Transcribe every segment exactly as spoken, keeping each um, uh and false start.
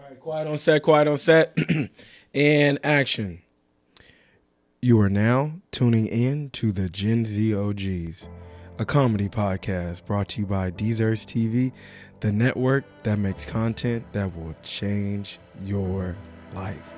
right, quiet on set, quiet on set, and action. You are now tuning in to the Gen Z O Gs, a comedy podcast brought to you by Deezers T V, the network that makes content that will change your life.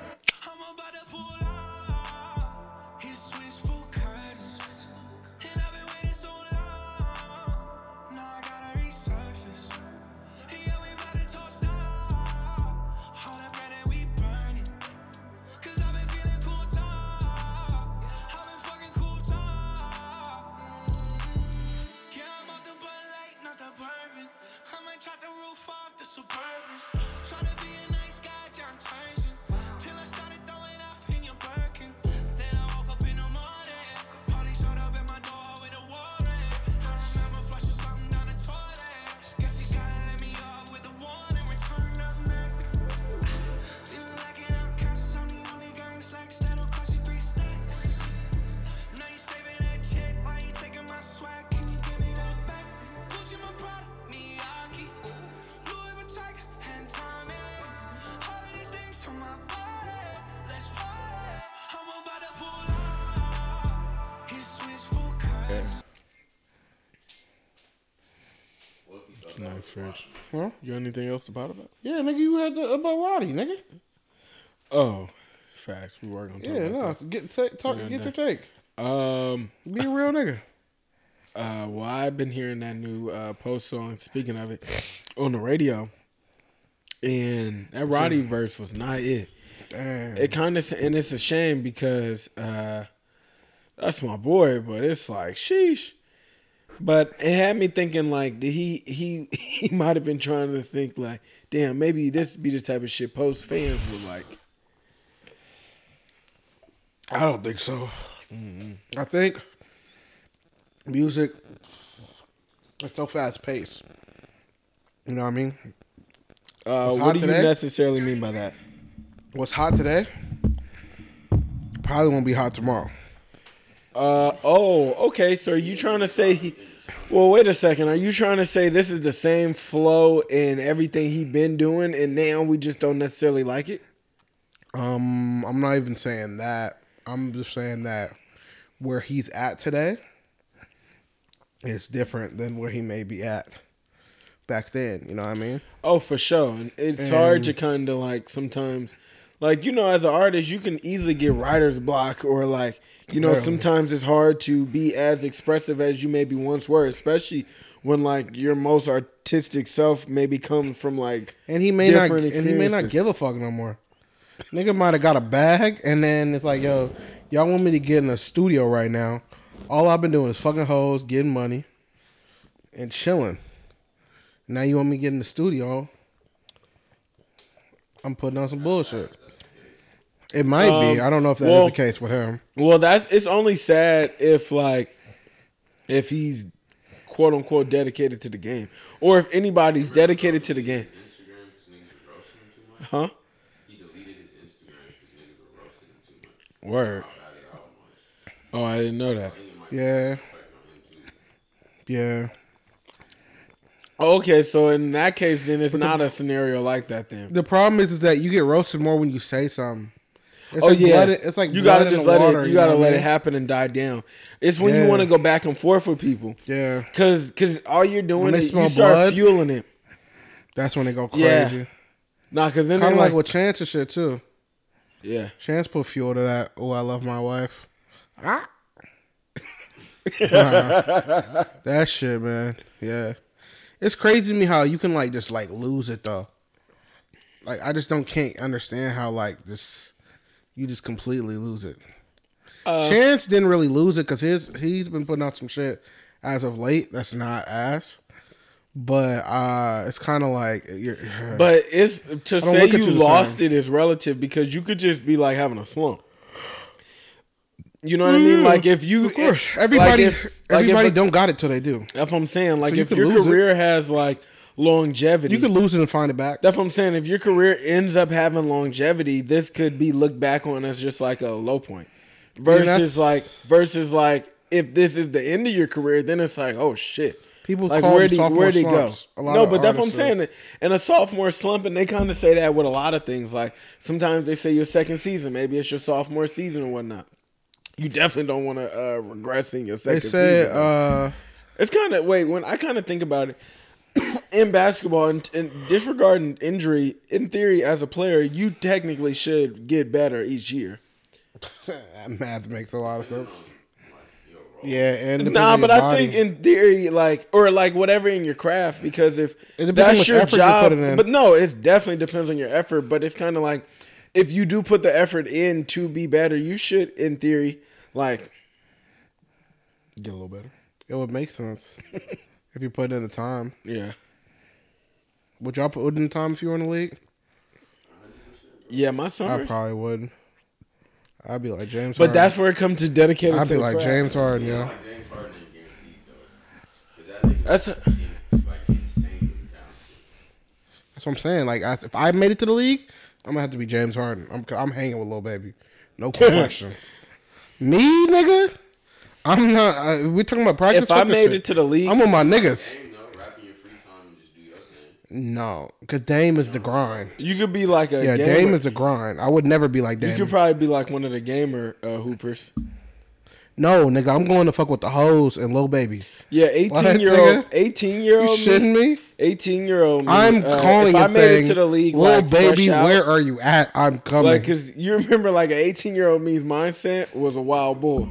It's nice fish. Huh? You got anything else to pot about? Yeah, nigga, you had the about Roddy, nigga. Oh, facts. We were gonna talk Yeah, about no, that. get ta- talk, Yeah, get your that- take. Um, Be a real nigga. uh, well, I've been hearing that new uh, Post song. Speaking of it, on the radio, and that Roddy verse was not it. Damn. It kind of, and it's a shame because uh, that's my boy, but it's like sheesh. But it had me thinking like, did he he he might have been trying to think like, damn, maybe this be the type of shit Post fans would like. I don't think so. Mm-hmm. I think music is so fast paced. You know what I mean? Uh, What's what hot do you today? necessarily mean by that? What's hot today probably won't be hot tomorrow. Uh oh, okay. So are you trying to say he? Well, wait a second. Are you trying to say this is the same flow and everything he been doing, and now we just don't necessarily like it? Um, I'm not even saying that. I'm just saying that where he's at today is different than where he may be at back then. You know what I mean? Oh, for sure. And it's And- hard to kind of like sometimes, like, you know, as an artist, you can easily get writer's block or like, you know, Really? sometimes it's hard to be as expressive as you maybe once were, especially when like your most artistic self maybe comes from like And he may not, different and he may not experiences. give a fuck no more. Nigga might have got a bag, and then it's like, yo, y'all want me to get in the studio right now? All I've been doing is fucking hoes, getting money, and chilling. Now you want me to get in the studio? I'm putting on some bullshit. It might be. Um, I don't know if that is well- the case with him. Well, that's it's only sad if like if he's quote unquote dedicated to the game, or if anybody's dedicated to the game. Instagram because niggas were roasting him too much. Huh? He deleted his Instagram because niggas were roasting him too much. Word. About it all much. Oh, I didn't know that. I think it might Yeah, affect on him too. yeah. Okay, so in that case, then it's not a scenario like that. Then. The problem is, is that you get roasted more when you say something. It's Oh like yeah, blood, it's like you blood gotta in just the let water, it. You gotta know what let I it mean? happen and die down. It's when you Yeah. want to go back and forth with people, Yeah, cause cause all you're doing When they is you smell start blood, fueling it. that's when they go Yeah. crazy. Nah, cause then Kind they of like like, with Chance and shit too. yeah. Chance put fuel to that. Oh, I love my wife. Ah. Nah. That shit, man. Yeah, it's crazy to me how you can like just like lose it though. Like I just don't can't understand how like this you just completely lose it. Uh, Chance didn't really lose it because his he's been putting out some shit as of late that's not ass. But uh it's kind of like you're, But it's to don't say look at you you the lost same. it is relative because you could just be like having a slump. You know what I mean? Like if you, of course, like everybody if- like if everybody a- don't got it till they do. That's what I'm saying. Like So you if could your lose it. career has like longevity, You could lose it and find it back. that's what I'm saying. If your career ends up having longevity, this could be looked back on as just like a low point. that's- Versus like versus like if this is the end of your career, then it's like, oh shit. People Like call where them did sophomore where did he go? slumps. A lot No, of but that's what I'm artists do. saying. And a sophomore slump, and they kind of say that with a lot of things. Like sometimes they say your second season, maybe it's your sophomore season or whatnot. You definitely don't want to uh, regress in your They second said, season. though. uh, It's kind of wait when I kind of think about it in basketball and, and disregarding injury. In theory, as a player, you technically should get better each year. math makes a lot of sense. Yeah, and depends Nah, on but your I body. think in theory, like or like whatever in your craft, because if It depends on that's what your effort you're job, putting in. but no, it definitely depends on your effort. But it's kind of like if you do put the effort in to be better, you should, in theory, like get a little better. It would make sense if you put in the time. Yeah, Would y'all put in the time if you were in the league? yeah, my I summers. probably would. I'd be like James. But Harden. that's where it comes to dedicated. I'd to be the like craft. James Harden, Yeah, yeah. like James Harden ain't guaranteed though. 'Cause that nigga That's is a- in- like insanely talented. That's what I'm saying. Like, I, if I made it to the league, I'm gonna have to be James Harden. I'm I'm hanging with Lil Baby, no question. Me, nigga, I'm not. Uh, we're talking about practice. If I fuck this made shit. it to the league, I'm with my niggas. Dame though, rap in your free time and just do your thing. No, cause Dame is the grind. you could be like a Yeah, gamer. Dame is the grind. I would never be like You Dame. could probably be like one of the gamer uh, hoopers. No, nigga, I'm going to fuck with the hoes and Lil Baby. Yeah, What, eighteen year old, nigga? eighteen year You old, shitting me? eighteen year old. Me, I'm uh, calling If I and made saying, it to the league, Lil like Baby, fresh out, where are you at? I'm coming. like, cause you remember, like, an eighteen year old me's mindset was a wild bull.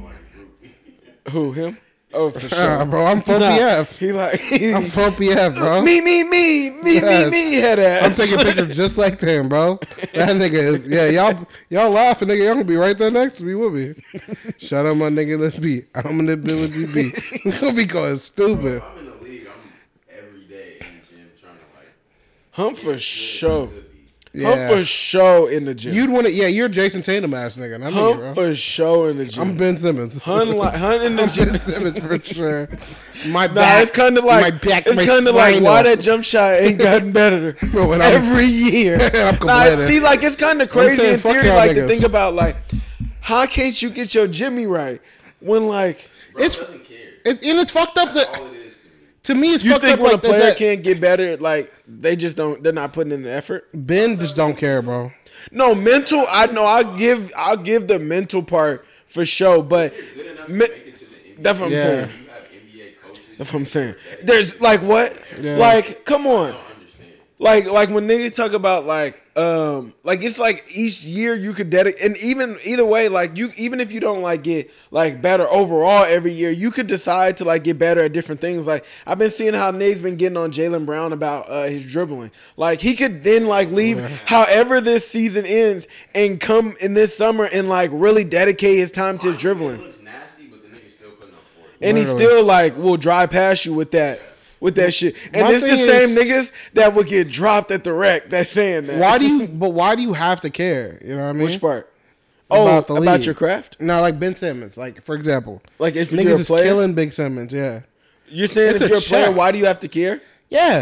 Who him? Oh, for Nah, sure, bro, I'm four P F. He like I'm four P F, bro. me, me, me, me, Yes. me, me, head ass. I'm taking pictures just like them, bro. That nigga is, yeah, y'all y'all laughing, nigga. Y'all gonna be right there next to me with me. Shut up, my nigga. Let's be. I'm gonna be with you. Be. I'm gonna be going stupid. If I'm in the league, I'm every day in the gym trying to like. Hum for sure. Good beat. Hum Yeah. for sure in the gym. You'd want to, yeah. You're Jason Tatum ass nigga. Not me, Hum bro. for sure in the gym. I'm Ben Simmons. Hun, like, hun in the I'm gym. Ben Simmons for sure. My Nah, back. it's kind of like my back. it's my kind of like spine why off. that jump shot ain't gotten better Bro, when I'm- every year. I'm Nah, complaining. see, like it's kind of crazy saying, in fuck theory, y'all like to niggas. think about like how can't you get your Jimmy right when like Bro It's- doesn't care. It, and it's fucked up. That's That all it is to me. to me, it's you fucked think up. when a like, that- player that can't get better, like they just don't, they're not putting in the effort. Ben just don't care, bro. No mental. I know. I give. I'll give the mental part for sure, but Good enough to me- make it to the N B A. that's what I'm Yeah. saying. You have N B A coaches. That's what I'm saying. There's like what? Yeah. Like come on. I don't understand. Like like when niggas talk about like um like it's like each year you could dedicate, and even either way, like you, even if you don't like get like better overall every year, you could decide to like get better at different things. Like I've been seeing how Nate's been getting on Jaylen Brown about uh, his dribbling. Like he could then like leave however this season ends and come in this summer and like really dedicate his time to his It dribbling, looks nasty, but the nigga's still putting up for it. and he Literally. still like will drive past you with that. With that shit, and My it's the thing same is- niggas that would get dropped at the wreck. That's saying that. Why do you? But why do you have to care? You know what I mean? Which part? Oh, About about, the league. your craft. No, like Ben Simmons. Like for example, Like if you're niggas a is player, killing Big Simmons. Yeah, you're saying It's if a you're a player, check. why do you have to care? yeah.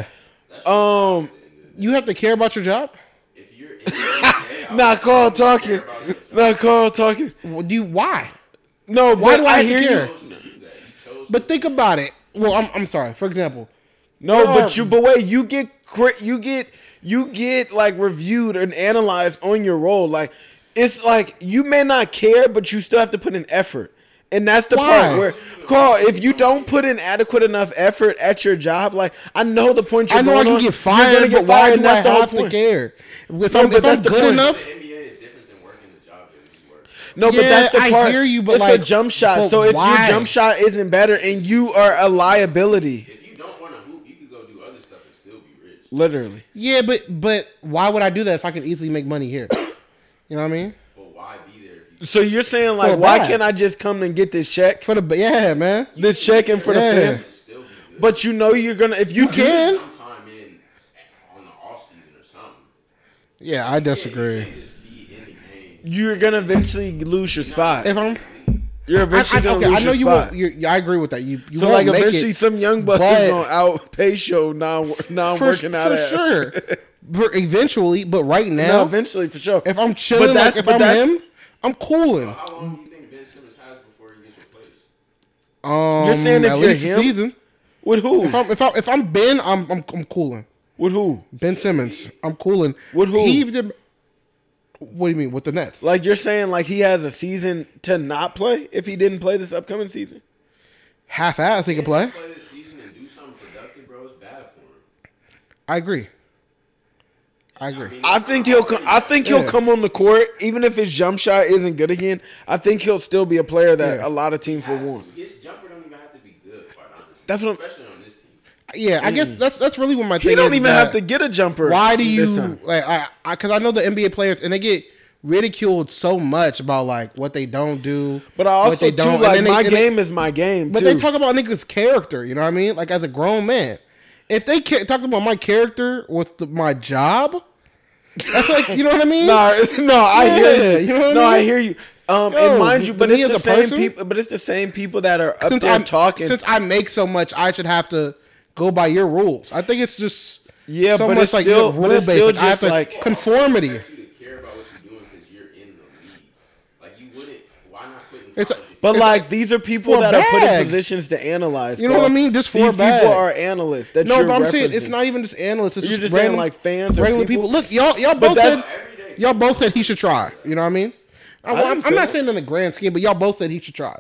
Um, You have to care about your job. If you're in the N B A, I not would Carl care talking. about your job. Not Carl talking. Well, do you, why? No, Why but do I I have to hear care? you. You chose to do that. You chose But think about it. Well, I'm I'm sorry. For example, No, There but are- you, but wait, you get cri- you get you get like reviewed and analyzed on your role. Like it's like you may not care, but you still have to put in effort. And that's the Why? part where, Carl, if you don't put in adequate enough effort at your job, like I know the point you're I know I going can on, get you're fired, gonna get but why fired, do and I that's the whole have to point. care? If No, I'm, but if I'm that's the good point. enough, The N B A is different than working the job that you work. No, but Yeah, that's the I part. hear you, but it's like- a jump shot. but So if why? your jump shot isn't better and you are a liability, If you don't want to hoop, you could go do other stuff and still be rich. literally. yeah, but but why would I do that if I can easily make money here? You know what I mean? But why be there if you So you're saying like, For a why bag. can't I just come and get this check, For the yeah, man. this check, and for Yeah. the fam? can still be good? But you know you're gonna if you, You do- can. Sometime in on the off season or something. Yeah, I You disagree. can't just be in the game. you're gonna eventually lose your spot. If I'm, You're I, eventually I, gonna okay, lose I know your you spot. won't. You're, yeah, I agree with that. You, you so won't like make eventually it, some young buck but- is gonna outpace your non non for, working out for ass. sure. But eventually, but right No, now, eventually for sure. if I'm chilling, that's- like if but I'm that's- him, I'm cooling. How long do you think Ben Simmons has before he gets replaced? Um, You're saying if at you're least a him? season. With who? If I'm if I'm if I'm Ben, I'm I'm, I'm cooling. With who? Ben Simmons, I'm cooling. With who? He did, what do you mean with the Nets? Like you're saying, like he has a season to not play if he didn't play this upcoming season. Half ass he can play. Play this season and do something productive, bro. It's bad for him. I agree. I agree. mean, I think he'll. Come, I think he'll Yeah. come on the court, even if his jump shot isn't good again. I think he'll still be a player that Yeah. a lot of teams will want. His jumper don't even have to be good, quite honestly. That's what- Especially on this team. Yeah, I guess that's that's really what my thing He don't is, even that have to get a jumper. Why do this you time. like? I because I, I know the N B A players and they get ridiculed so much about like what they don't do. But I what also they too don't, and like then they- my and they- game is my game. But too. they talk about niggas' character. You know what I mean? Like as a grown man, if they ca- talked about my character with the, my job, that's like you know what I mean? Nah, it's, no, I Yeah, hear you. you know what I no, I mean? hear you. Um, Yo, and mind you, but me it's as the a same person- people. But it's the same people that are up since there I'm talking. since I make so much, I should have to go by your rules. I think it's just Yeah, so but much it's like still- rule but it's based. still Like, I have just to like- conformity. I want you to care about what you're doing because you're in the league. Like you wouldn't. Why not put in It's- college if But It's like like these are people for a that are put in bag. positions to analyze. You know what I Carl. mean? Just for these a bag. people are analysts. That No, you're but I'm saying it's referencing. not even just analysts. It's You're just just saying random, like fans or regular people. people. Look, y'all, y'all But both that's- said every day. y'all both said he should try. You know what I mean? I, didn't am say I'm not that. saying in the grand scheme, but y'all both said he should try.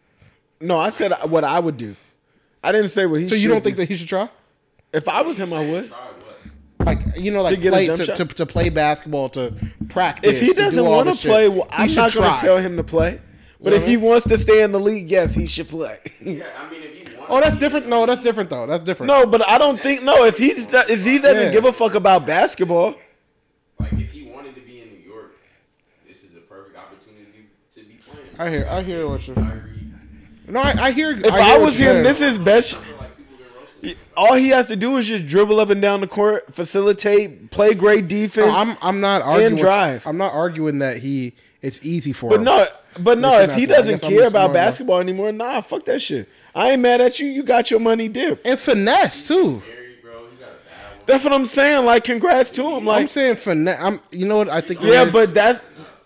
No, I said what I would do. I didn't say what he. So you should don't think do. that he should try? if I was him, I would. Try what? Like you know, like get a play jump to, shot? to, to play basketball, to practice. If he to do doesn't all want to this shit, play, well, he I'm should not going try. to tell him to play. But You know if what I he mean? wants to stay in the league, yes, he should play. Yeah, I mean, if you want. Oh, that's different. No, that's different though. That's different. no, but I don't think no. If he's not- if he doesn't Yeah. give a fuck about basketball, Like if he wanted to be in New York, this is a perfect opportunity to be playing. I hear, I hear what you. Kyrie. No, I, I hear. if I, I, hear what was you're him, this saying. is best. I feel like people get roasted. All he has to do is just dribble up and down the court, facilitate, play great defense. No, I'm I'm not arguing. drive. I'm not arguing that he. It's easy for but him. no, but no, Listen if out he there. I doesn't guess I'm care just about smart enough. basketball anymore, nah, fuck that shit. I ain't mad at you. You got your money dip. And finesse too. Gary, bro, he got a bad one. That's what I'm saying. Like, congrats to him. I'm Like, saying finesse. I'm. You know what I think? it yeah, is? but that's,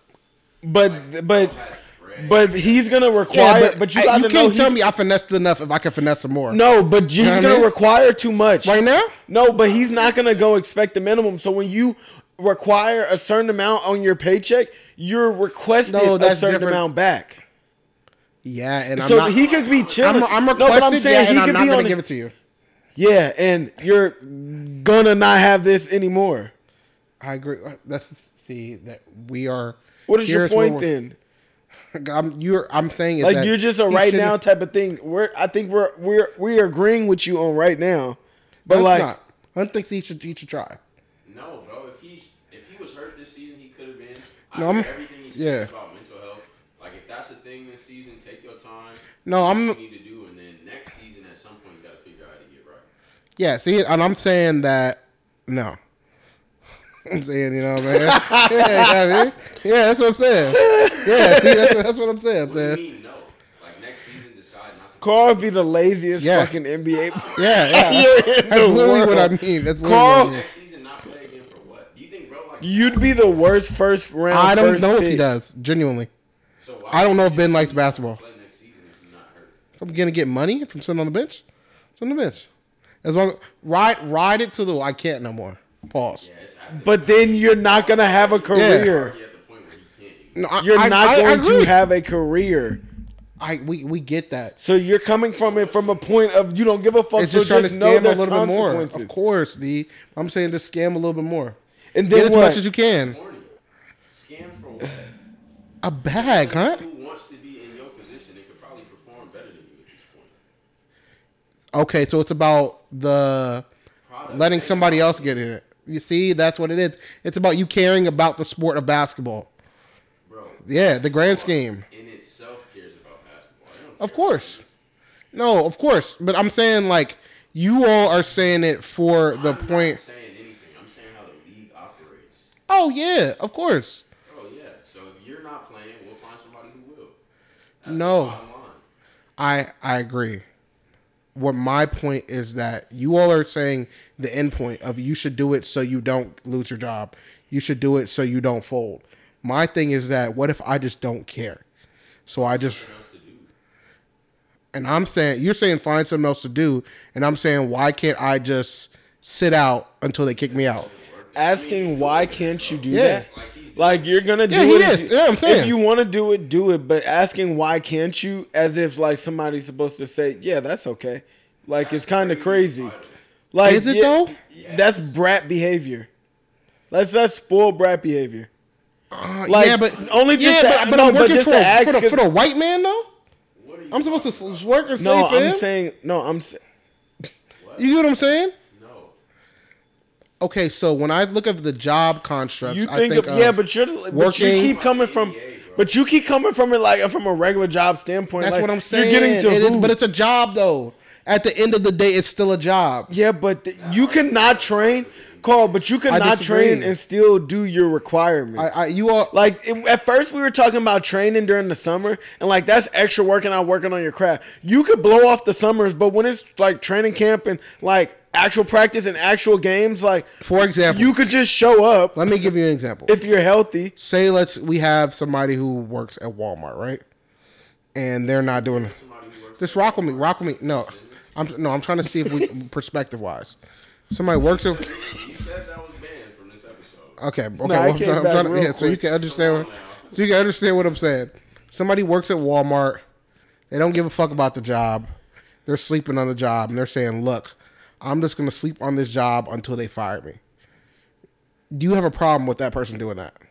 but but but he's gonna yeah, require. but, but, you I- gotta you know can't tell he's- me I finessed enough if I can finesse some more. No, but he's know what I gonna mean? require too much Right now? No, but he's not gonna go expect the minimum. So when you require a certain amount on your paycheck, you're requested No, a that's certain different. amount back. Yeah, and I'm So not. he could be chilling. I'm, I'm no, requested, but I'm saying yeah, he and I'm could not be gonna on. give a- it to you. Yeah, and you're gonna not have this anymore. I agree. That's see that we are. What is your here's where point we're- then? I'm you're. I'm saying is Like that you're just a he right shouldn't- now type of thing. We're I think we're we're we're agreeing with you on right now, but That's like not. I don't think he should. He should try. No, bro. If he's if he was hurt this season, he could have been. I No, hear I'm- everything he said yeah. about mental health. Like if that's a thing this season, take your time. No, do what I'm- you need to do, and then next season at some point you got to figure out how to get right. Yeah. See, and I'm saying that no. I'm saying, you know, man. Yeah, yeah, I mean, yeah, that's what I'm saying. Yeah, see, that's what, that's what I'm saying. I'm What do you saying. mean no? Like next season, decide not to. Carl be the laziest Yeah. fucking N B A. Yeah, yeah. You're in That's the literally what I world. mean. That's literally Carl- what I mean. Next season, not play again for what? Do you think, bro? Like You'd be the worst first round. I don't first know if pick. he does. Genuinely, so why I don't know would if Ben you likes not basketball. Play next season if you're not hurt. if I'm gonna get money from sitting on the bench, sit on the bench. As long ride ride it to the I can't no more. Pause. Yeah, it's happening. But then you're not gonna have a career. Already at the point where he can't. No, I, You're I- not I- I going to agree. have a career. I we we get that. So you're coming from it from a point of you don't give a fuck. It's so just trying to know scam a there's little bit more. consequences. Of course, D. I'm saying just scam a little bit more. And Get then as what? much as you can. Horny. Scam for what? A bag, huh? Who wants to be in your position and could probably perform better than you at this point? Okay, so it's about the Product. letting somebody else get in it. You see, that's what it is. It's about you caring about the sport of basketball. Bro, Yeah, the grand scheme. in itself cares about basketball. They don't Of care course. about No, of course. But I'm saying like you all are saying it for this. the I'm point. not saying anything. I'm saying how the league operates. Oh yeah, of course. Oh yeah. So if you're not playing, we'll find somebody who will. That's No. the bottom line. I I agree. What my point is that you all are saying the end point of you should do it so you don't lose your job. You should do it so you don't fold. My thing is that what if I just don't care? So I just What else to do? And I'm saying, you're saying find something else to do. And I'm saying, why can't I just sit out until they kick me out? Asking why can't you do Yeah. that? Like you're gonna do Yeah, he it. is. If you, Yeah, I'm saying. if you want to do it, do it. But asking why can't you, as if like somebody's supposed to say, yeah, that's okay. Like it's kind of crazy. Like Is it yeah, though? That's brat behavior. That's that's spoiled brat behavior. Uh, Like, yeah, but only just yeah, to- but, but no, I'm but working just for, to a, ask for, the, 'cause- for the white man though. What are you I'm supposed to talking s- work or No, slave for I'm him? saying no. I'm saying You get what I'm saying? No. Okay, so when I look at the job constructs, you I think, think of, yeah, of but you're but you working- keep coming from, but you keep coming from it like from a regular job standpoint. that's like, what I'm saying. You're getting to It is- who? but it's a job though. At the end of the day, it's still a job. Yeah, but th- you cannot train, Carl. But you I cannot disagree. train and still do your requirements. I, I you all like it, at first, we were talking about training during the summer, and like that's extra working out, working on your craft. You could blow off the summers, but when it's like training camp and like actual practice and actual games, like for example, you could just show up let me give you an example. if you're healthy. Say let's we have somebody who works at Walmart, right? And they're not doing just rock with me, rock with me. No, I'm no, I'm trying to see if we perspective wise. Somebody works at You said that was banned from this episode. okay, okay. Nah, well, I I'm came trying, I'm back trying to, real yeah, so you quick. can understand. What, so you can understand what I'm saying. Somebody works at Walmart. They don't give a fuck about the job. They're sleeping on the job, and they're saying, "Look, I'm just going to sleep on this job until they fire me." Do you have a problem with that person doing that?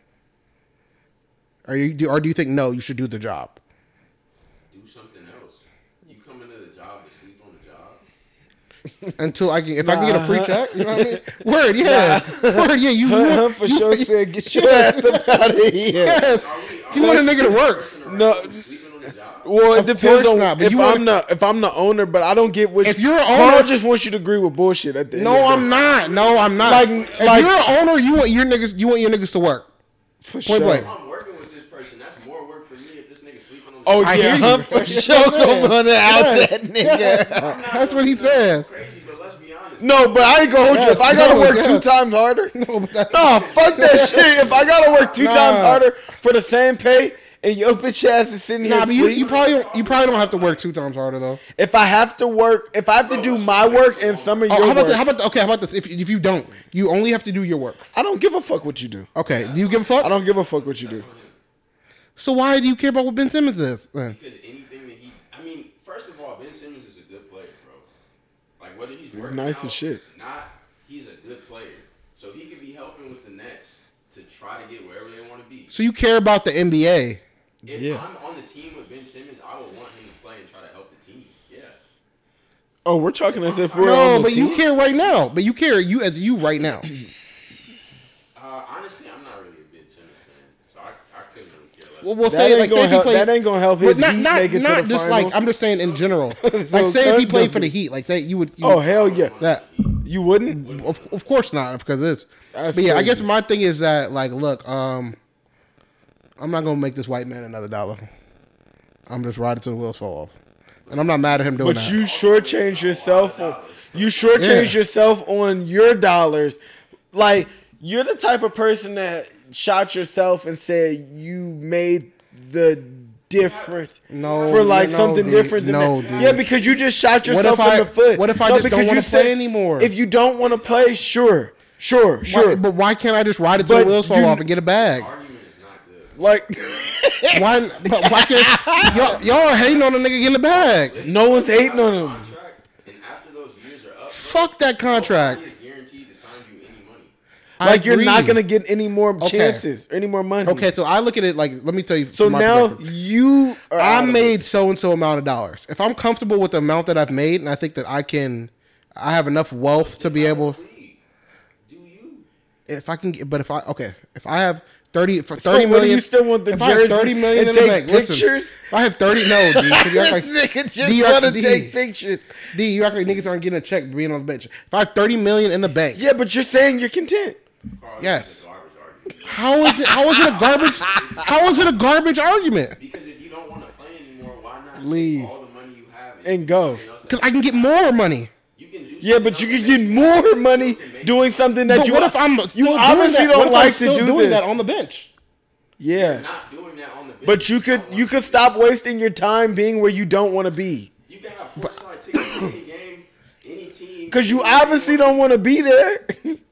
Or you do, or do you think no, you should do the job? Do something else. You come into the job to sleep on the job. Until I can, if I can get a free Nah. check, you know what I mean? Word, yeah, word, yeah. You, you Huh, want, for you, sure you- said, get your ass up out of here. Yes, Are we, are you want a nigga to work. person around No. sleeping on the job? Well, it Of depends course on not, but if you I'm wanna- the if I'm the owner, but I don't get what If you, you're an Carl owner- just wants you to agree with bullshit at the end. No, of the I'm day. not. No, I'm not. Like- if like- you're an owner, you want your niggas. You want your niggas to work. for Point sure. blank. If I'm working with this person, that's more work for me if this nigga sleeping on the Oh job. I yeah, hear you. I'm for sure gonna out Yes, that nigga. yes. I'm not That's what he gonna be said. Crazy, but let's be honest. No, but I ain't gonna hold you. Yes, If I gotta no, work yes. two times harder, No, but that's no, fuck that shit. If I gotta work two Nah. times harder for the same pay, and your bitch ass is sitting Nah, here but you, sleeping, you probably don't, you probably don't have to work two times harder though. if I have to work, if I have to do my work and some of Oh, your how about work, this? How about okay? How about this? If if you don't, you only have to do your work. I don't give a fuck what you do. Okay. Do you give a fuck? I don't give a fuck what you do. So why do you care about what Ben Simmons is then? Because anything that he, I mean, first of all, Ben Simmons is a good player, bro. Like whether he's working nice out as shit. or not, he's a good player. So he could be helping with the Nets to try to get wherever they want to be. So you care about the N B A? If Yeah. I'm on the team with Ben Simmons, I would want him to play and try to help the team. Yeah. Oh, we're talking as if we're on No, the but you team? care right now. But you care you as you right now. Uh, honestly, I'm not really a Ben Simmons fan, so I, I couldn't really care less. Well, we'll That say ain't like gonna say if he help- played. that ain't gonna help But his not Heat not make it not to the just finals. like I'm just saying in general. So like say if he cut played the- for the Heat, like say you would. You Oh would- hell yeah, that. you wouldn't. Of, of course not, because it's. That's but yeah, I crazy. guess my thing is that like, look, um, I'm not gonna make this white man another dollar. I'm just riding till the wheels fall off, and I'm not mad at him doing But that. you shortchange yourself. On, you shortchange Yeah. yourself on your dollars. Like you're the type of person that shot yourself and said you made the difference. No, for like no, something dude. different. in No, that. dude. Yeah, because you just shot What yourself if I- in the foot. what if I No, just don't because wanna you said- play anymore? If you don't want to play, sure, sure, sure. Why, but why can't I just ride it till But the wheels fall you- off and get a bag? Argument is not good. like Why? But why can't y'all, y'all are hating on a nigga getting a bag? no one's hating on him. Contract, and after those years are up, Fuck that contract. nobody is guaranteed to sign you any money. I Like you're not agree. gonna get any more Okay. chances, or any more money. Okay, so I look at it like, let me tell you. So from my now perspective. you are I out of it. made so and so amount of dollars. If I'm comfortable with the amount that I've made, and I think that I can, I have enough wealth to be able. League. Do you? If I can, get, but if I okay, if I have thirty for So thirty what do million, you still want the if I have jersey thirty million and in the take bank, listen, pictures? if I have thirty, no, dude, 'cause you act like This nigga just D, you act- want to D, take pictures. D, you act like niggas aren't getting a check for being on the bench. If I have thirty million in the bank, Yeah, but you're saying you're content. Carl, Yes. this is a garbage argument. how is it? How is it a garbage? How is it a garbage argument? Because if you don't want to play anymore, why not Leave. take all the money you have And do go. something else that- Because I can get more money. You can do Yeah, but you can get more money doing something that But you what if I'm you still doing obviously that? What don't if I'm like still to do doing this. that on the bench? Yeah, not doing that on the bench. but you could you could stop wasting your time being where you don't want to be. You you can have courtside tickets to any game, any team. Because you obviously don't want to be there.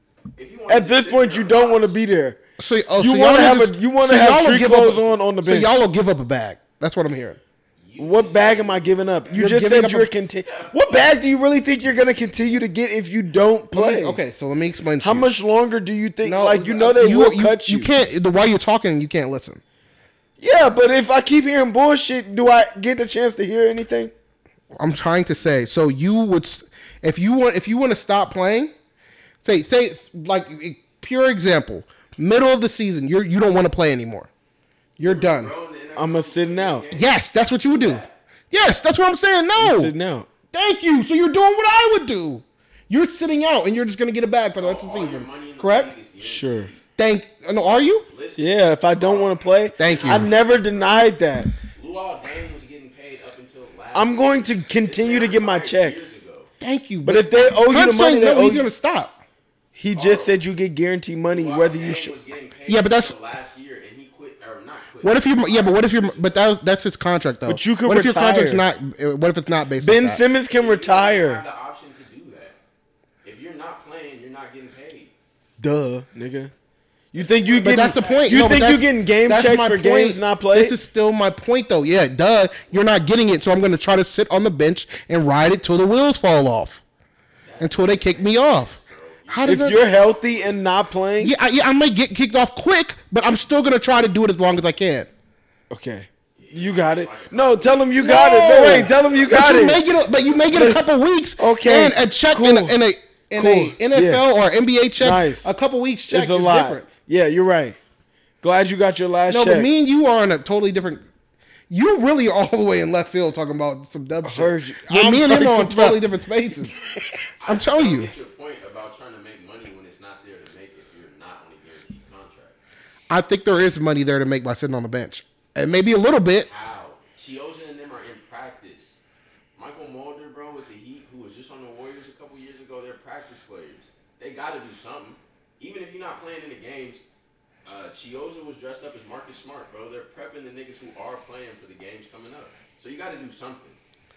If you want At this point, you don't want to be there. So, oh, You so wanna y'all have niggas- a- you wanna so have y'all will street give clothes up, on on the So bench. y'all will give up a bag. That's what I'm hearing. What bag am I giving up? You You're just giving said up you're a- conti- What bag do you really think you're gonna continue to get if you don't Let play? me- okay, so let me explain. To How you. much longer do you think? No, like you know they you, will you, cut you. You can't. The while you're talking, you can't listen. Yeah, but if I keep hearing bullshit, do I get the chance to hear anything? I'm trying to say. So you would, s- if you want, if you want to stop playing, say, say, like a pure example, middle of the season, you're you don't want to play anymore. You're done. I'm a sitting out. Yes, that's what you would do. Yes, that's what I'm saying. No, Sitting out. thank you. So you're doing what I would do. You're sitting out, and you're just gonna get a bag for the rest of the season. Correct? Sure. Thank. No, are you? Yeah, if I don't want to play, Thank you. I never denied that. Luol Deng was getting paid up until last. I'm going to continue to get my checks. Thank you. But if they owe you Trent's the money, saying they no, owe he's you. gonna stop. He just said you get guaranteed money whether you should. Yeah, but that's- last year, and he quit or not quit. What if you? Yeah, but what if you're? But that that's his contract though. But you could What if your retire. contract's not? What if it's not based? Ben on that? Simmons can You have retire. the option to do that. If you're not playing, you're not getting paid. Duh, nigga. You think you But getting? that's the point. You No, but think you that's- getting game that's checks my for point. games not played? This is still my point though. Yeah, duh. You're not getting it, so I'm gonna try to sit on the bench and ride it till the wheels fall off, until they kick me off. How does if that? you're healthy and not playing, Yeah, I, yeah, I might get kicked off quick, but I'm still gonna try to do it as long as I can. okay, you got it. No, tell him you got it. No, wait, tell him you got but you it. Make it a, but you make it a couple weeks. Okay, and a check cool. in a, in a, in Cool. a N F L Yeah. or N B A check. Nice. A couple weeks check It's a is lot. different. Yeah, you're right. Glad you got your last No, check. but me and you are on a totally different. You really are all the way in left field talking about some dumb heard shit. you. But I'm me and him are on talking totally about- different spaces. I'm I telling don't you. get your point about trying to make money when it's not there to make if you're not on a guaranteed contract. I think there is money there to make by sitting on the bench, and maybe a little bit. How? Chioza and them are in practice. Michael Mulder, bro, with the Heat, who was just on the Warriors a couple years ago, they're practice players. They got to do something. Even if you're not playing in the games, uh, Chioza was dressed up as Marcus Smart, bro. They're prepping the niggas who are playing for the games coming up. So you got to do something.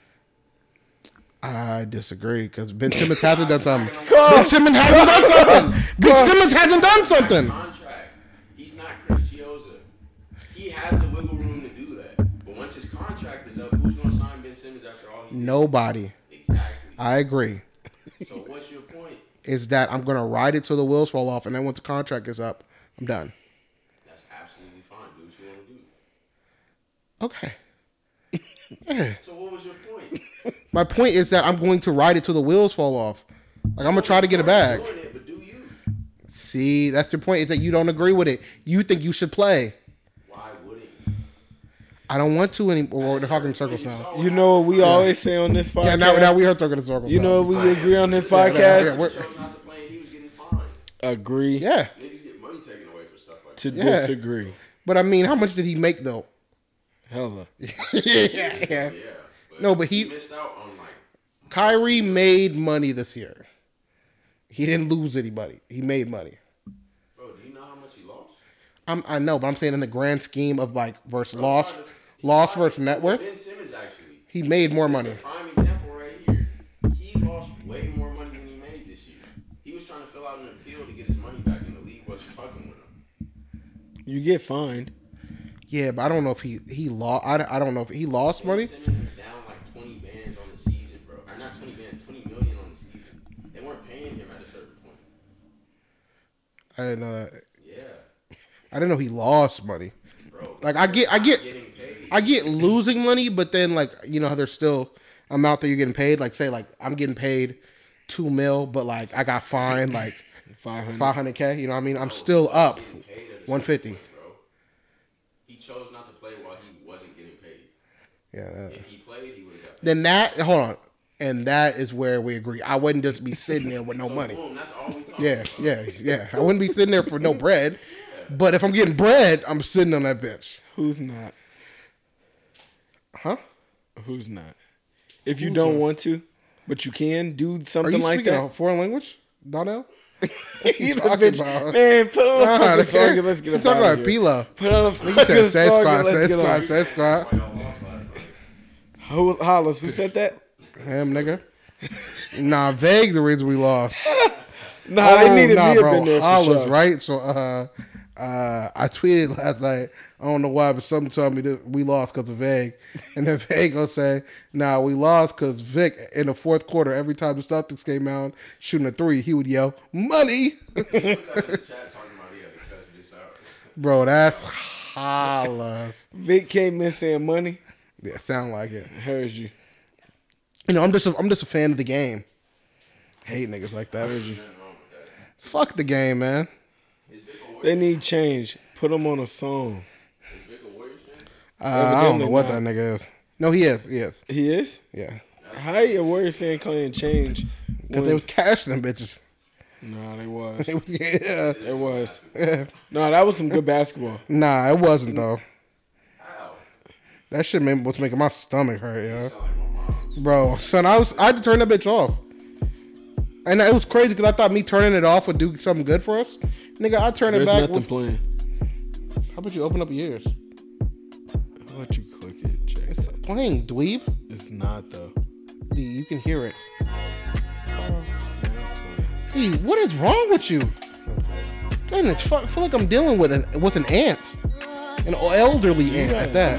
I disagree because Ben Simmons hasn't done something. Come. Ben Simmons hasn't done something. Ben Simmons hasn't done something. Contract. He's not Chris Chioza. He has the wiggle room to do that. But once his contract is up, who's going to sign Ben Simmons after all he did? Nobody. Exactly. I agree. So what's your point? Is that I'm gonna ride it till the wheels fall off, and then once the contract is up, I'm done. That's absolutely fine. Do what you want to do. Okay. Yeah. So what was your point? My point is that I'm going to ride it till the wheels fall off. Like I'm gonna try to get a bag. Doing it, but do you? See, that's your point. Is that you don't agree with it. You think you should play. Why wouldn't you? I don't want to anymore. We're talking in circles now. You know what we always say on this podcast? Yeah, now, now we are talking in circles. You now. know what we agree on this Yeah, podcast? we're- He chose not to play and he was getting fined. Agree yeah, Niggas get money taken away for stuff like to that. Yeah. disagree. but I mean, how much did he make though? Hella. yeah. Yeah. But No, but he- missed out on like Kyrie made money this year. He didn't lose anybody. He made money. bro, do you know how much he lost? I'm, I know, but I'm saying in the grand scheme of like versus Bro, loss, tried to- he loss tried versus to- net Ben worth, Simmons actually. he made more This money. is a prime example right here. He lost way more money than he made this year. He was trying to fill out an appeal to get his money back, and the league wasn't fucking with him. You get fined. Yeah, but I don't know if he he lost. I, I don't know if he lost Ben money. Simmons was down like twenty bands on the season, bro. Or not twenty bands, twenty million on the season. They weren't paying him at a certain point. I didn't know that. Yeah, I didn't know he lost money. bro. Like I get, I get, Getting paid. I get losing money, but then like you know how there's still amount that you're getting paid. Like say like I'm getting paid two mil, but like I got fined like Five hundred. five hundred k. You know what I mean? I'm still up Getting paid at a certain one fifty. point, bro. He chose not to play while he wasn't getting paid. Yeah. that- If he played, he would have got paid. Then that hold on, and that is where we agree. I wouldn't just be sitting there with no So, money. boom, that's all we talking Yeah, about. yeah, yeah. I wouldn't be sitting there for no bread. But if I'm getting bread, I'm sitting on that bench. Who's not? Huh? Who's not? If you don't want to, but you can do Are something you like speaking that. a foreign language, Donnell? He's a talking bitch. about? Man, put on a Nah, fucking they song can't- and let's get I'm up talking out about of here. Pila. Put on a You fucking said said song squad, and let's said get squad, off. said squad. Y'all lost last night. Hold Who, Hollis, who said that? Him, nigga. Nah, vague the reason we lost. Nah, oh, they needed nah, me up bro. in there for Hollis, sure. right? So, uh, uh, I tweeted last night. I don't know why, but something told me that we lost because of Vague. And then Vague will say, nah, we lost because Vic, in the fourth quarter, every time the Celtics came out shooting a three, he would yell, money. Bro, that's Hollis. Vic came in saying money. Yeah, sound like it. I heard you. You know, I'm just a, I'm just a fan of the game. Hate niggas like that. I heard you. Fuck the game, man. They need change. Put them on a song. Uh, I don't know what not. that nigga is. No, he is. He is. He is? Yeah. How you a Warrior fan calling change? Because they was cashing them bitches. Nah, they was. It was yeah. It was. yeah. No, that was some good basketball. Nah, it wasn't though. That shit made, was making my stomach hurt, yo. Bro, son, I was I had to turn that bitch off. And it was crazy because I thought me turning it off would do something good for us. Nigga, I turn There's it back. nothing With, playing. how about you open up your ears? How about you click it, check It's it. playing, dweeb. It's not, though. D, you can hear it. D, what is wrong with you? Man, it's fu- I feel like I'm dealing with an with an ant, an elderly ant at that.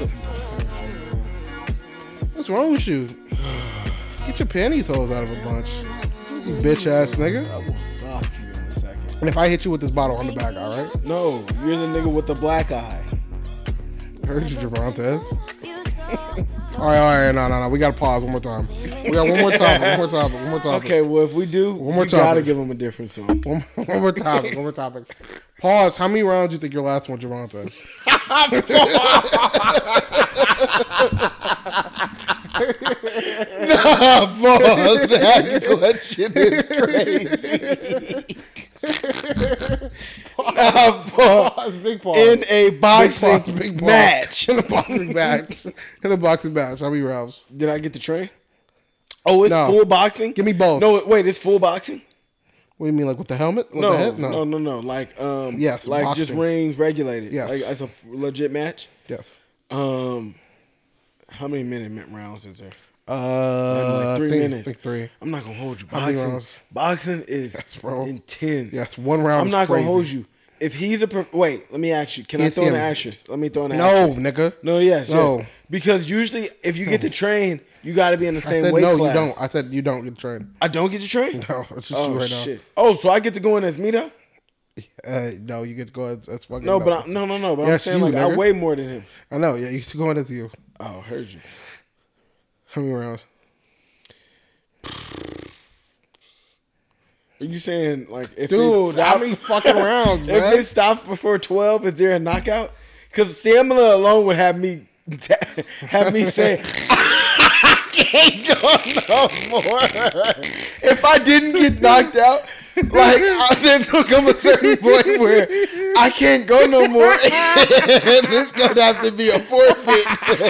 What's wrong with you? Get your panties holes out of a bunch, you bitch ass nigga. I will sock you in a second. And if I hit you with this bottle on the back, all right? No, you're the nigga with the black eye. Heard you, Javontes. all right, all right, no, no, no. We gotta pause one more time. We got one more topic, one more topic, one more topic. Okay, well, if we do, One more we gotta topic. give him a different song. One, one more topic, one more topic. Pause. How many rounds do you think your last one, Javonte? Nah, pause. That question is crazy. Nah, pause. Big pause. In a boxing Big pause, big pause. match. In a boxing match. In a boxing match. How many rounds? Did I get the train? Oh, it's No. full boxing? Give me both. No, wait, it's full boxing? What do you mean, like with the helmet? With No, the head? no, no, no. Like, um, Yes, like just boxing. rings regulated. Yes. Like, it's a f- legit match. Yes. Um, how many minute rounds is there? Uh, Like three I think, minutes. I think three. I'm not gonna hold you. How many Boxing, rounds? boxing is Yes, bro. intense. Yes, one round I'm is not crazy. gonna hold you. If he's a pro- wait, let me ask you. Can I Can't throw see in an him. actress? Let me throw in an No, actress. nigga. No, yes, No. yes. Because usually, if you get the train, you got to be in the I same said weight no, class. you don't. I said you don't get trained. I don't get the train. No, it's just Oh you right shit. Oh, so I get to go in as me though? now. Uh, no, you get to go as, as fucking. No, but nothing. I, no, no, no. But Yes, I'm saying you, like I nigga. weigh more than him. I know. Yeah, you get to go in as you. Oh, heard you. How many rounds? Are you saying like if Dude, it how stopped- many fucking rounds, If man? it stops before twelve, is there a knockout? Because stamina alone would have me have me say I can't go no more. If I didn't get knocked out, like I, there's gonna come a certain point where I can't go no more, and it's gonna have to be a forfeit.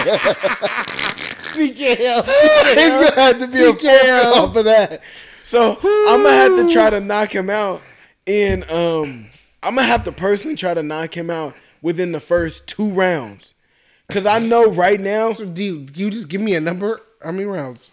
C K L. It's gonna have to be a forfeit off of that. So I'm gonna have to try to knock him out in um I'm gonna have to personally try to knock him out within the first two rounds. Cause I know right now So do you, do you just give me a number? How many rounds?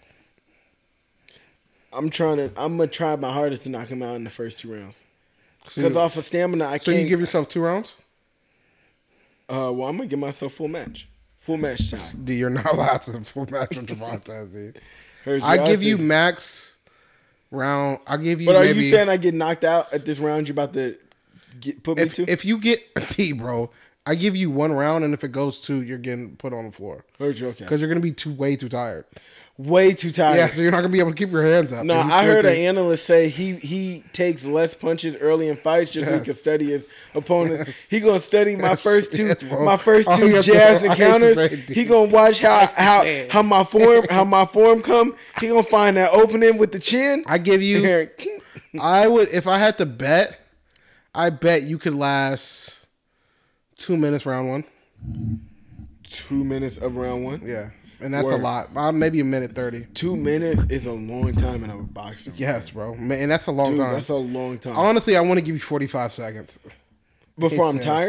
I'm trying to I'm gonna try my hardest to knock him out in the first two rounds. Cause you- off of stamina I So can't you give yourself two rounds? uh well I'm gonna give myself full match. Full match time. Dude, you're not allowed to full match with Javonte, dude. Heard I give said- you max round. I give you. But are maybe, you saying I get knocked out at this round you're about to get, put me if to? if you get T, bro? I give you one round, and if it goes two, you're getting put on the floor Heard you okay. because you're gonna be too way too tired. Way too tired. Yeah, so you're not gonna be able to keep your hands up. No, And he's I heard gonna an take- analyst say he he takes less punches early in fights just so he Yes. can study his opponents. He gonna study my first two Yes, bro. my first Oh, two yes, jazz bro. I hate to encounters. say it, He dude. gonna watch how how Man. how my form how my form come. He gonna find that opening with the chin. I give you. Here. I would if I had to bet. I bet you could last two minutes round one. Two minutes of round one. Yeah, and that's a Word. lot. Uh, maybe a minute thirty. Two minutes is a long time in a boxing. Yes, bro. Man, and that's a long Dude, time. that's a long time. Honestly, I want to give you forty-five seconds. Before I'm It's, uh, tired.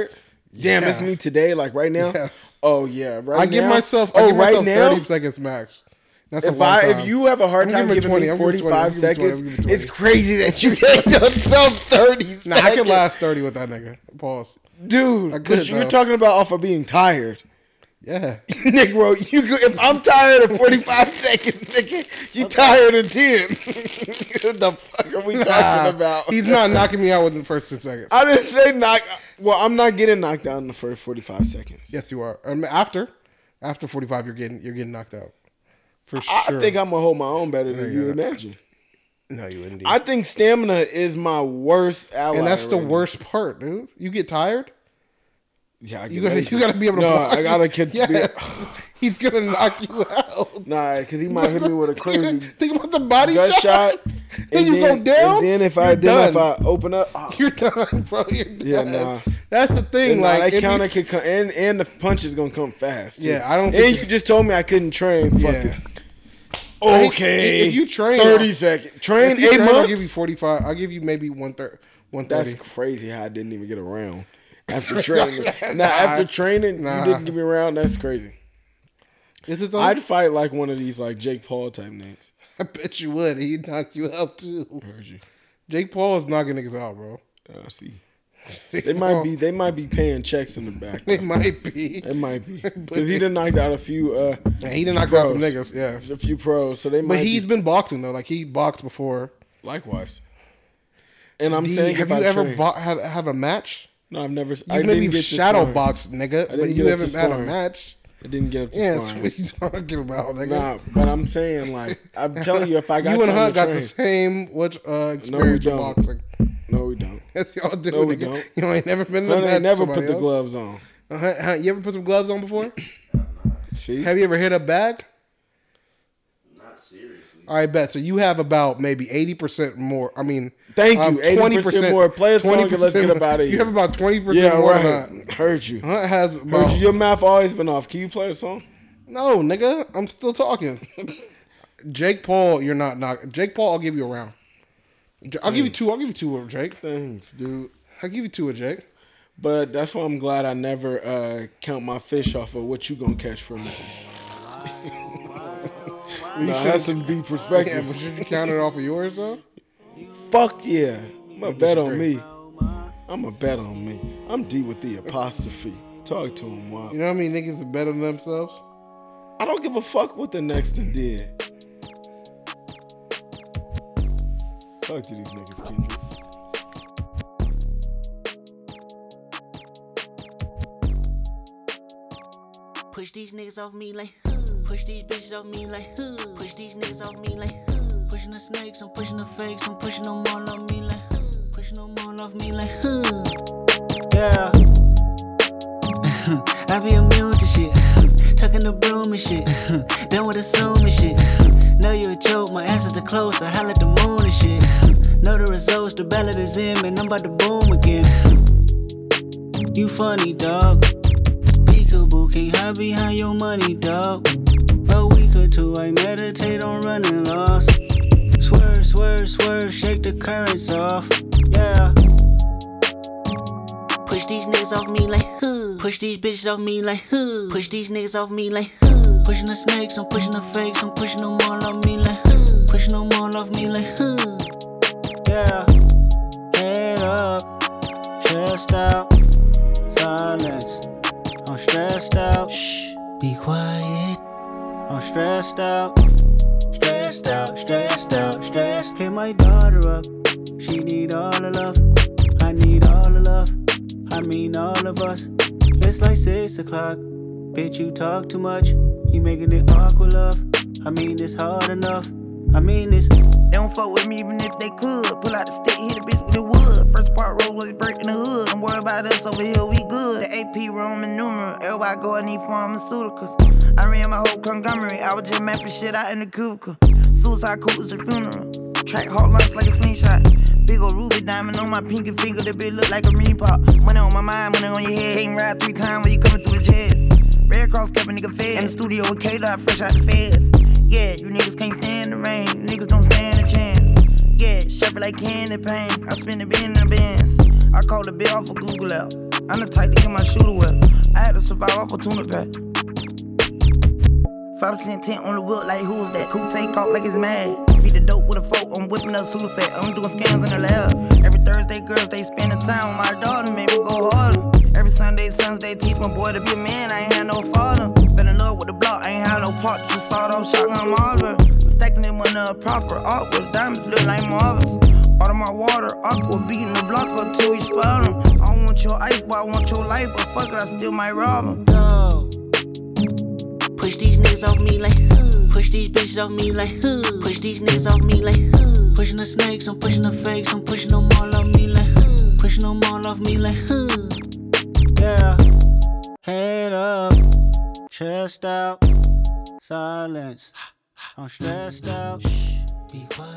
Damn, Yeah. it's me today, like right now. Yes. Oh yeah, right I now. give myself. I Oh, give right myself now. thirty seconds max. That's a If long I, time. if you have a hard I'm time giving it giving twenty, me I'm giving it twenty, I'm forty-five giving it twenty, I'm seconds, giving it twenty. it's crazy that you gave yourself thirty seconds. Nah, I could last thirty with that nigga. Pause. dude. I could, But you're though. talking about off of being tired. Yeah. Negro, you go, if I'm tired of forty-five seconds, nigga, you tired of ten. What the fuck are we talking Nah, about? He's not knocking me out within the first ten seconds. I didn't say knock. Well, I'm not getting knocked out in the first forty-five seconds. Yes, you are. Um, after, after forty-five, you're getting you're getting knocked out. For I sure. think I'm gonna hold my own better than you you go. imagine. No, you wouldn't. I think stamina is my worst ally. and that's the right now. worst part, dude. You get tired. Yeah, I You get gotta lazy. you gotta be able to. No, block. I gotta catch. Yes. He's gonna knock you out. Nah, because he might hit me with a crazy Think about the body gut shot. shot. Then you go down. And then if I you're then if done. I open up, oh, You're done, bro. You're done. Yeah, nah. That's the thing. and like like if that counter you- could come, and and the punch is gonna come fast. too. Yeah, I don't And think- you just told me I couldn't train. Fuck Yeah. it. Okay. If you train thirty seconds, train if you eight train, months. I'll give you forty-five. I'll give you maybe one thirty. One That's thirty. crazy how I didn't even get around after training. Now after training, Nah. you didn't give me around. That's crazy. Is it though? I'd fight like one of these like Jake Paul type niggas. I bet you would. He'd knock you out too. Heard you. Jake Paul is knocking niggas out, bro. I see. Jake They might Paul- be. They might be paying checks in the back. They might be. It might be because he done knocked out a few. Uh, And he done knocked out some pros. niggas. Yeah. a few pros. So they might. But he's be, been boxing though. Like he boxed before. likewise. And I'm D, saying, have if you I ever train- bo- have have a match? No, I've never. You I maybe didn't get to shadow sparring. box, nigga, didn't but get you up to haven't had a sparring. match. I didn't get up to Yeah, that's sparring. what you talking about, nigga. Nah, but I'm saying like I'm telling you, if I got you and time Hunt to got train, the same which uh, experience with don't. boxing. no, we don't. Yes, y'all do. No, we nigga. don't. You ain't never been in a Hunt match ain't never with put somebody the else. gloves on. Uh, Hunt, Hunt, you ever put some gloves on before? See, Have you ever hit a bag? Not seriously. All right, bet. So you have about maybe eighty percent more. I mean, thank um, you. Eighty percent more. Play a song and let's get up out of here. You have about twenty percent yeah, more right. than Hunt. Heard you. Hunt has Heard about, you. Your mouth always been off. Can you play a song? No, nigga, I'm still talking. Jake Paul, you're not knock. Jake Paul, I'll give you a round. J- I'll give you two. I'll give you two with Jake. Thanks, dude. I'll give you two with Jake. But that's why I'm glad I never uh, count my fish off of what you gonna catch from me. You Nah, should- that's some deep Yeah, perspective. but should you count it off of yours though? Fuck yeah. I'm a bet on disagree. me. I'm a bet on me. I'm D with the apostrophe. Talk to him, Wop. You know how many niggas are better than themselves? I don't give a fuck what the next one did. Talk to these niggas, Kendrick. Push these niggas off me like huh. Push these bitches off me like huh. Push these niggas off me like huh. Pushing the snakes, I'm pushing the fakes, I'm pushing them all off me like huh. Pushing them all off me like huh. Yeah. I be immune to shit. Tucking the broom and shit. Done with assuming shit. Know you a joke, my answers are close. I holla at the moon and shit. Know the results, the ballot is in, man. I'm about to boom again. You funny, dog. Peekaboo, can't hide behind your money, dog. A week or two, I meditate on running lost. Swerve, swerve, swerve, shake the currents off. Yeah. Push these niggas off me like huh. Push these bitches off me like huh. Push these niggas off me like huh. Pushing the snakes, I'm pushing the fakes, I'm pushing them all off me like huh. Pushing them all off me like huh. Yeah. Head up, chest out, silence. I'm stressed out. Shh, be quiet. I'm stressed out. Stressed out, stressed out, stressed. Hit my daughter up. She need all the love. I need all the love. I mean all of us. It's like six o'clock. Bitch, you talk too much. You making it awkward, love. I mean it's hard enough. I mean it's. They don't fuck with me even if they could. Pull out the stick, hit a bitch with the wood. First part roll was break in the hood. Don't worry about us over here, we good. The A P Roman numeral. Everybody go, I need pharmaceuticals. I ran my whole conglomerate. I was just mapping shit out in the cubicle. Suicide cool is a funeral. Track hard lunch like a slingshot. Big ol' ruby diamond on my pinky finger. That bitch look like a ring pop. Money on my mind, money on your head. Can't ride three times when you coming through the chest. Red Cross kept a nigga fed. In the studio with K-Dot fresh out the feds. Yeah, you niggas can't stand the rain. You niggas don't stand a chance. Yeah, shuffle like candy paint. I spin the bin in the bins. I call the bill off of Google out. I'm the type to get my shooter wet. I had to survive off a tuna pack. five percent tint on the wheel, like who's that? Cool take off like it's mad. Beat the dope with a fork, I'm whipping up Sudafed. I'm doing scams in the lab. Every Thursday, girls, they spend the time with my daughter, make me go harder. Every Sunday, sons, they teach my boy to be a man, I ain't had no father. Fell in love with the block, I ain't had no part, just sawed off shotgun Marvin. Stacking them on the proper art with diamonds, look like marbles. Out of my water, aqua, beating the block up till we spell them. I don't want your ice, but I want your life, but fuck it, I still might rob them. Go. Push these niggas off me like huh. Push these bitches off me like huh. Push these niggas off me like huh. Pushing the snakes, I'm pushing the fakes, I'm pushing them all off me like huh. Pushing them all off me like huh. Yeah. Head up, chest out, silence. I'm stressed out. Be quiet.